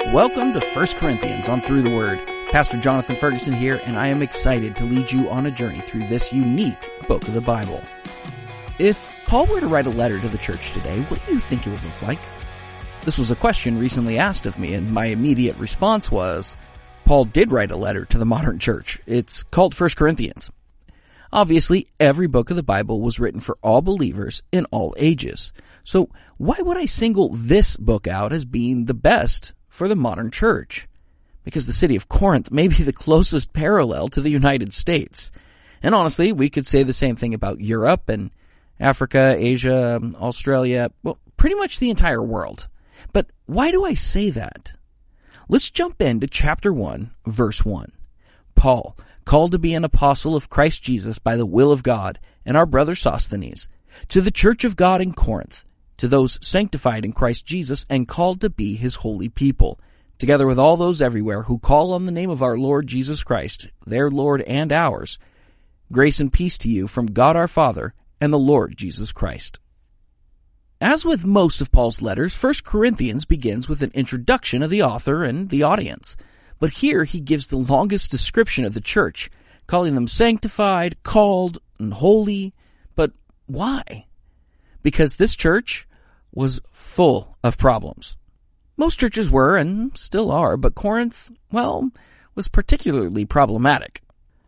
Welcome to 1 Corinthians on Through the Word. Pastor Jonathan Ferguson here, and I am excited to lead you on a journey through this unique book of the Bible. If Paul were to write a letter to the church today, what do you think it would look like? This was a question recently asked of me, and my immediate response was, Paul did write a letter to the modern church. It's called 1 Corinthians. Obviously, every book of the Bible was written for all believers in all ages. So why would I single this book out as being the best for the modern church? Because the city of Corinth may be the closest parallel to the United States. And honestly, we could say the same thing about Europe and Africa, Asia, Australia, well, pretty much the entire world. But why do I say that? Let's jump into chapter 1, verse 1. Paul, called to be an apostle of Christ Jesus by the will of God, and our brother Sosthenes, to the church of God in Corinth, to those sanctified in Christ Jesus and called to be his holy people, together with all those everywhere who call on the name of our Lord Jesus Christ, their Lord and ours, grace and peace to you from God our Father and the Lord Jesus Christ. As with most of Paul's letters, 1 Corinthians begins with an introduction of the author and the audience. But here he gives the longest description of the church, calling them sanctified, called, and holy. But why? Because this church was full of problems. Most churches were, and still are, but Corinth, well, was particularly problematic.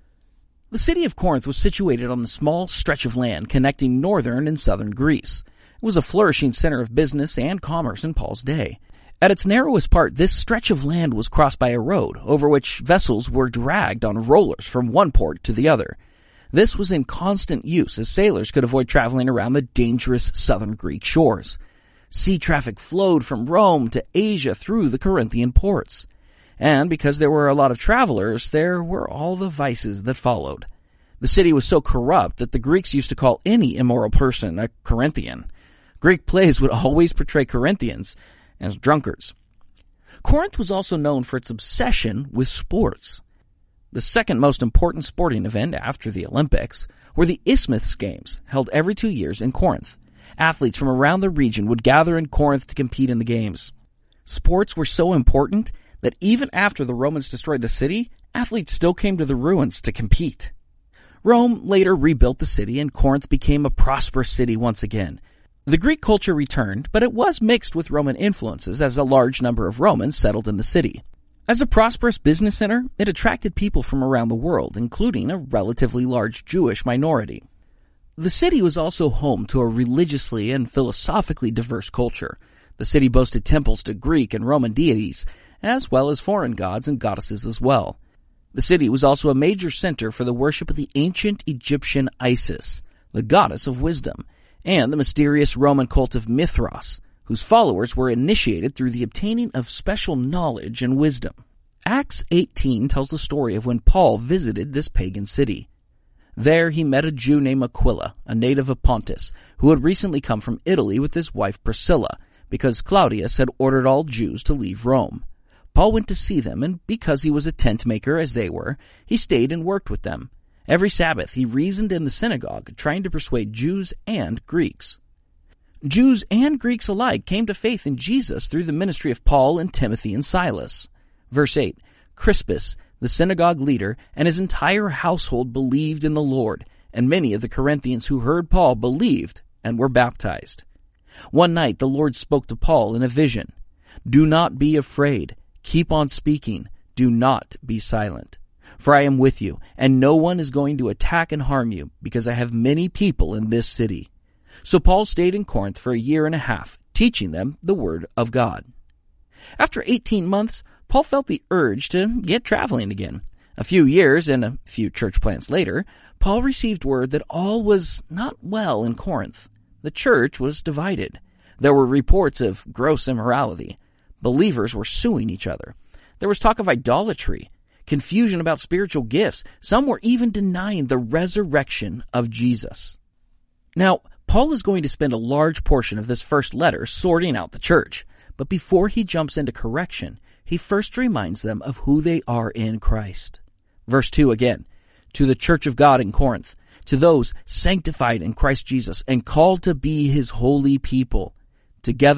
The city of Corinth was situated on a small stretch of land connecting northern and southern Greece. It was a flourishing center of business and commerce in Paul's day. At its narrowest part, this stretch of land was crossed by a road, over which vessels were dragged on rollers from one port to the other. This was in constant use, as sailors could avoid traveling around the dangerous southern Greek shores. Sea traffic flowed from Rome to Asia through the Corinthian ports. And because there were a lot of travelers, there were all the vices that followed. The city was so corrupt that the Greeks used to call any immoral person a Corinthian. Greek plays would always portray Corinthians as drunkards. Corinth was also known for its obsession with sports. The second most important sporting event after the Olympics were the Isthmus Games, held every 2 years in Corinth. Athletes from around the region would gather in Corinth to compete in the games. Sports were so important that even after the Romans destroyed the city, athletes still came to the ruins to compete. Rome later rebuilt the city, and Corinth became a prosperous city once again. The Greek culture returned, but it was mixed with Roman influences as a large number of Romans settled in the city. As a prosperous business center, it attracted people from around the world, including a relatively large Jewish minority. The city was also home to a religiously and philosophically diverse culture. The city boasted temples to Greek and Roman deities, as well as foreign gods and goddesses as well. The city was also a major center for the worship of the ancient Egyptian Isis, the goddess of wisdom, and the mysterious Roman cult of Mithras, whose followers were initiated through the obtaining of special knowledge and wisdom. Acts 18 tells the story of when Paul visited this pagan city. There he met a Jew named Aquila, a native of Pontus, who had recently come from Italy with his wife Priscilla, because Claudius had ordered all Jews to leave Rome. Paul went to see them, and because he was a tent maker as they were, he stayed and worked with them. Every Sabbath he reasoned in the synagogue, trying to persuade Jews and Greeks. Jews and Greeks alike came to faith in Jesus through the ministry of Paul and Timothy and Silas. Verse 8, Crispus, the synagogue leader, and his entire household believed in the Lord, and many of the Corinthians who heard Paul believed and were baptized. One night the Lord spoke to Paul in a vision. Do not be afraid. Keep on speaking. Do not be silent. For I am with you, and no one is going to attack and harm you, because I have many people in this city. So Paul stayed in Corinth for 1.5 years, teaching them the word of God. After 18 months, Paul felt the urge to get traveling again. A few years and a few church plants later, Paul received word that all was not well in Corinth. The church was divided. There were reports of gross immorality. Believers were suing each other. There was talk of idolatry, confusion about spiritual gifts. Some were even denying the resurrection of Jesus. Now, Paul is going to spend a large portion of this first letter sorting out the church. But before he jumps into correction, he first reminds them of who they are in Christ. Verse 2 again, to the church of God in Corinth, to those sanctified in Christ Jesus and called to be his holy people, together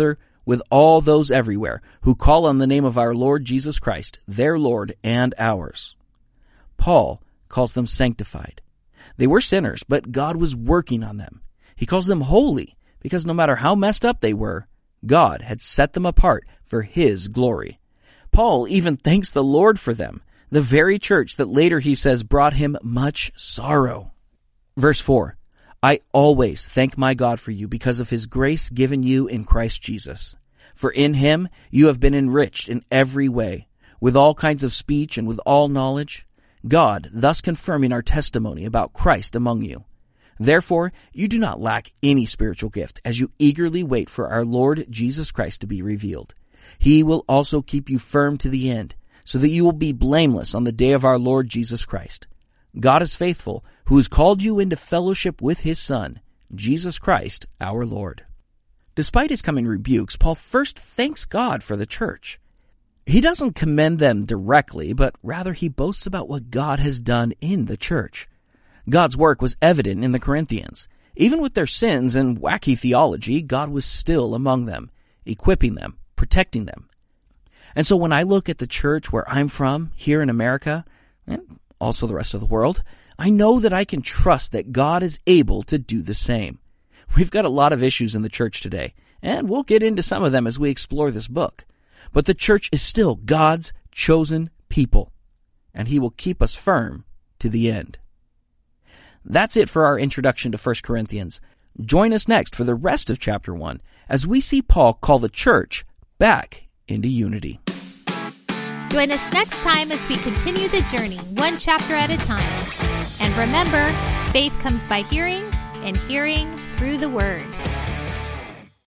with all those everywhere who call on the name of our Lord Jesus Christ, their Lord and ours. Paul calls them sanctified. They were sinners, but God was working on them. He calls them holy because no matter how messed up they were, God had set them apart for His glory. Paul even thanks the Lord for them, the very church that later he says brought him much sorrow. Verse 4, I always thank my God for you because of His grace given you in Christ Jesus. For in Him you have been enriched in every way, with all kinds of speech and with all knowledge, God thus confirming our testimony about Christ among you. Therefore, you do not lack any spiritual gift as you eagerly wait for our Lord Jesus Christ to be revealed. He will also keep you firm to the end, so that you will be blameless on the day of our Lord Jesus Christ. God is faithful, who has called you into fellowship with His Son, Jesus Christ our Lord. Despite his coming rebukes, Paul first thanks God for the church. He doesn't commend them directly, but rather he boasts about what God has done in the church. God's work was evident in the Corinthians. Even with their sins and wacky theology, God was still among them, equipping them, protecting them. And so when I look at the church where I'm from, here in America, and also the rest of the world, I know that I can trust that God is able to do the same. We've got a lot of issues in the church today, and we'll get into some of them as we explore this book. But the church is still God's chosen people, and He will keep us firm to the end. That's it for our introduction to 1 Corinthians. Join us next for the rest of chapter 1 as we see Paul call the church back into unity. Join us next time as we continue the journey, one chapter at a time. And remember, faith comes by hearing, and hearing through the Word.